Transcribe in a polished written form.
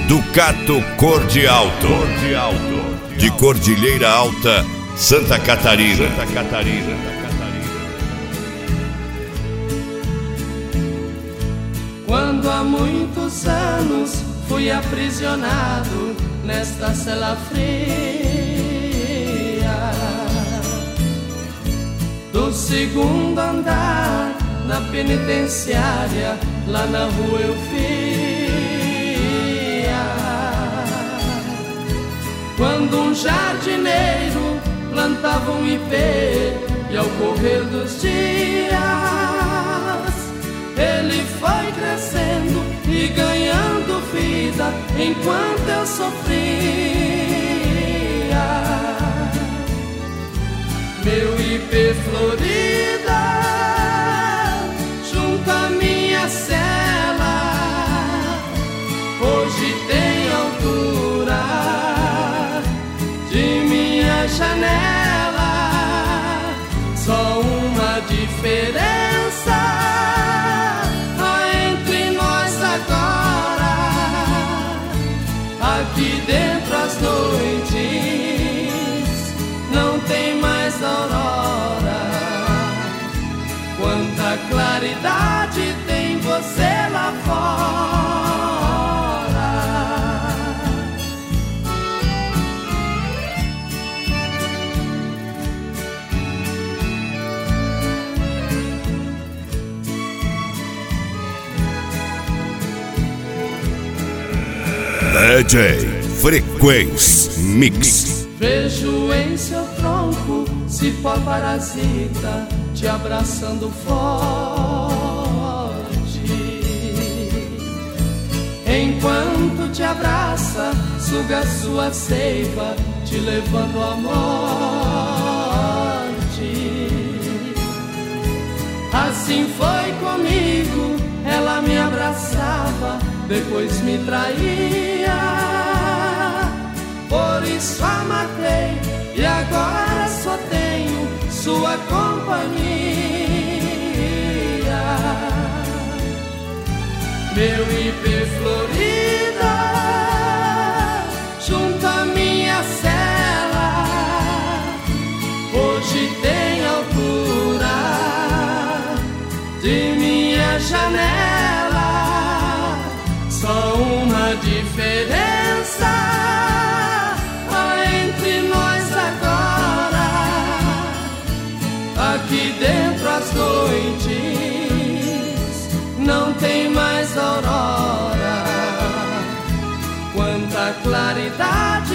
Ducato Cor de Alto, de Cordilheira Alta, Santa Catarina. Quando há muitos anos fui aprisionado nesta cela fria do segundo andar da penitenciária, lá na rua Eufia. Quando um jardineiro plantava um ipê e ao correr dos dias ele foi crescendo e ganhando vida enquanto eu sofria. Meu ipê florida junto à minha cela hoje tem altura de minha janela. Só uma diferença há entre nós agora. Aqui dentro as noites não tem mais aurora. Quanta claridade tem você lá fora. DJ Frequência Mix. Vejo em seu tronco cipó parasita te abraçando forte. Enquanto te abraça, suga sua seiva, te levando à morte. Assim foi comigo, ela me abraçava, depois me traía. Por isso a matei e agora só tenho sua companhia. Meu ipê florida junto à minha cela hoje tem altura de minha janela. Só uma diferença há entre nós agora. Aqui dentro as noites não tem mais aurora. Quanta claridade